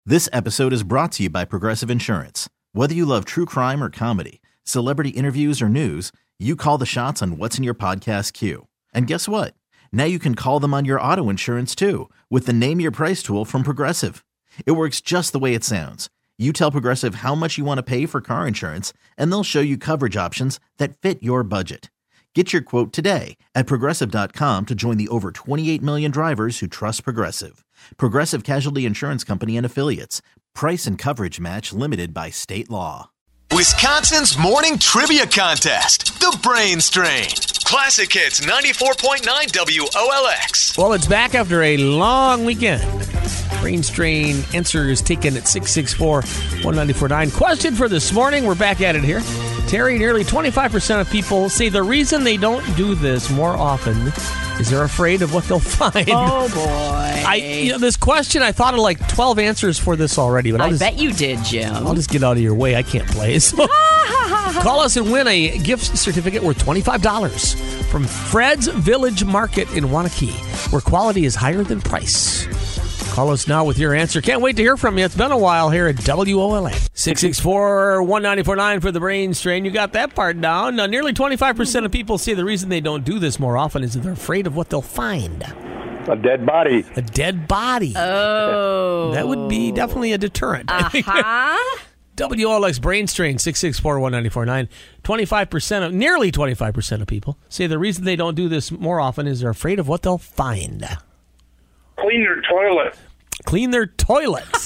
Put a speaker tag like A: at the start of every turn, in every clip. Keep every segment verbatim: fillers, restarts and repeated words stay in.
A: This episode is brought to you by Progressive Insurance. Whether you love true crime or comedy, celebrity interviews or news, you call the shots on what's in your podcast queue. And guess what? Now you can call them on your auto insurance too with the Name Your Price tool from Progressive. It works just the way it sounds. You tell Progressive how much you want to pay for car insurance, and they'll show you coverage options that fit your budget. Get your quote today at Progressive dot com to join the over twenty-eight million drivers who trust Progressive. Progressive Casualty Insurance Company and Affiliates. Price and coverage match limited by state law.
B: Wisconsin's morning trivia contest, The Brain Strain. Classic Hits ninety-four point nine W O L X.
C: Well, it's back after a long weekend. Brain Strain answer is taken at six six four, one nine four nine. Question for this morning. We're back at it here. Terry, nearly twenty-five percent of people say the reason they don't do this more often is they're afraid of what they'll find.
D: Oh, boy.
C: I, you know, this question, I thought of like twelve answers for this already. But I'll
D: I
C: just,
D: bet you did, Jim.
C: I'll just get out of your way. I can't play. So call us and win a gift certificate worth twenty-five dollars from Fred's Village Market in Waunakee, where quality is higher than price. Call us now with your answer. Can't wait to hear from you. It's been a while here at W O L A. six six four, one nine four nine for the Brain Strain. You got that part down. Now, nearly twenty-five percent of people say the reason they don't do this more often is that they're afraid of what they'll find.
E: A dead body.
C: A dead body.
D: Oh.
C: That would be definitely a deterrent.
D: Uh-huh.
C: W O L X Brain Strain, six six four, one nine four nine. twenty-five percent of, nearly twenty-five percent of people say the reason they don't do this more often is they're afraid of what they'll find.
E: Clean your toilet.
C: Clean their toilets.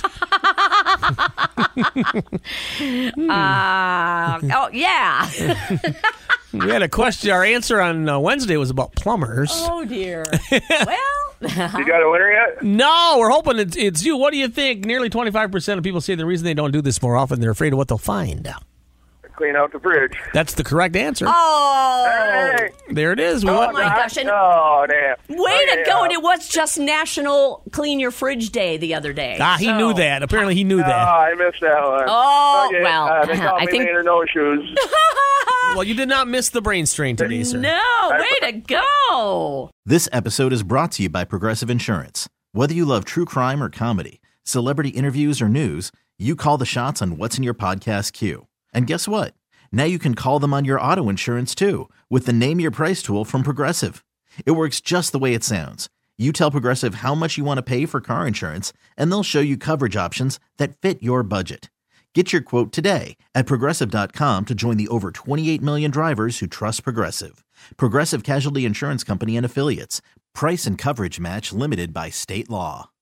D: Uh, oh, yeah.
C: We had a question. Our answer on uh, Wednesday was about plumbers.
D: Oh, dear. Well.
E: You got a winner yet?
C: No, we're hoping it's, it's you. What do you think? Nearly twenty-five percent of people say the reason they don't do this more often, they're afraid of what they'll find.
E: Clean out the fridge.
C: That's the correct answer.
D: Oh.
E: Hey.
C: There it is. We
D: Oh,
C: went-
D: my gosh. And
E: Oh, damn.
D: way
E: Oh,
D: to
E: yeah.
D: go. And it was just National Clean Your Fridge Day the other day.
C: Ah, he
D: So-
C: knew that. Apparently he knew
E: Oh,
C: that.
E: I missed that one.
D: Oh,
E: Okay,
D: well,
E: uh, they call
D: I
E: me
D: think-
E: Maynard No Shoes.
C: Well, you did not miss the Brain Strain today, sir.
D: No, way to go.
A: This episode is brought to you by Progressive Insurance. Whether you love true crime or comedy, celebrity interviews or news, you call the shots on what's in your podcast queue. And guess what? Now you can call them on your auto insurance too with the Name Your Price tool from Progressive. It works just the way it sounds. You tell Progressive how much you want to pay for car insurance, and they'll show you coverage options that fit your budget. Get your quote today at Progressive dot com to join the over twenty-eight million drivers who trust Progressive. Progressive Casualty Insurance Company and Affiliates. Price and coverage match limited by state law.